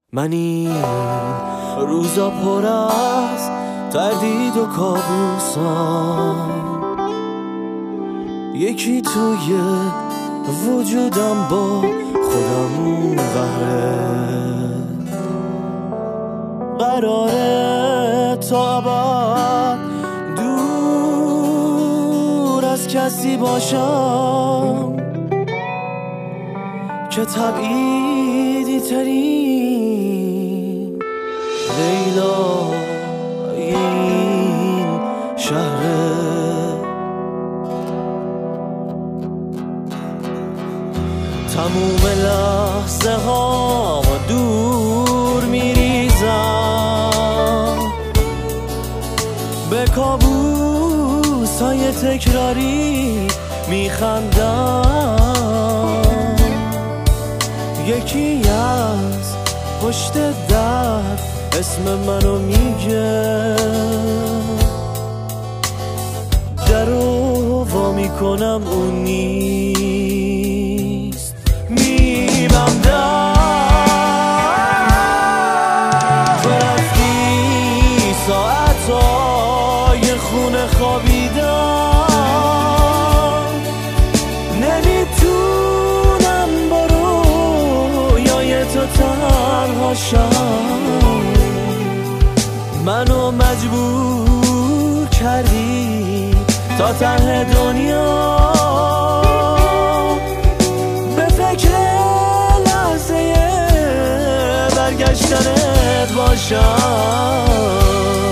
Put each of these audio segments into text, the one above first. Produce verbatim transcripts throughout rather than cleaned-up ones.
من این روزا پر از تردید و کابوسم، یکی توی وجودم با خودم قهره، قراره تا ابد دور از کسی باشم که تبعیدی ترین لیلا این شهره. تموم لحظه ها دور میریزم، به کابوس های تکراری میخندم، یکی از پشت در اسم منو میگه، درو وا میکنم اون نیست، میبندم. تو رفتی ساعتای خونه خوابیدم، نمیتونم با رویای تو تنها شم، منو مجبور کردی تا ته دنیا به فکر لحظه برگشتنت باشم.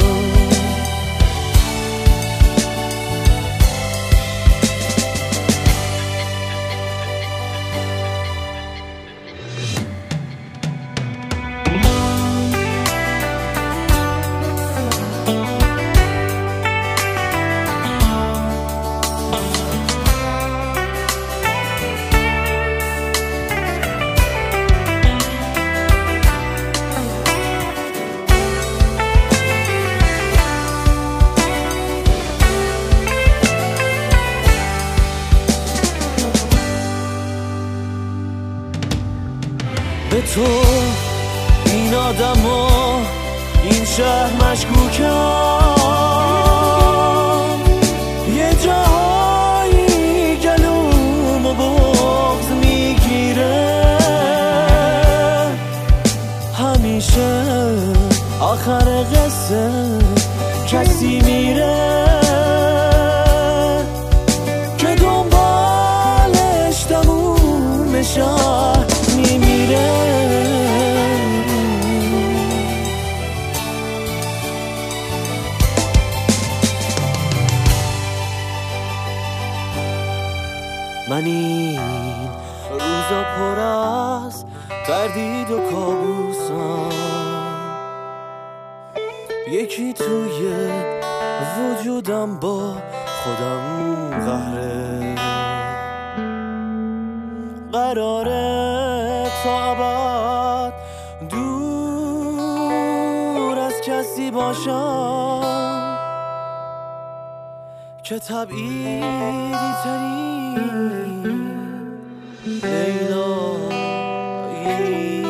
به تو این آدم و این شهر مشکوکم، یه جایی گلوم و بغض میگیره، همیشه آخر قصه کسی میره که دنبالش تموم شهر میمیره. من این روزا پر از تردید و کابوسم، یکی توی وجودم با خودم قهره، قراره تا ابد دور از کسی باشم که تبعیدی ترین لیلا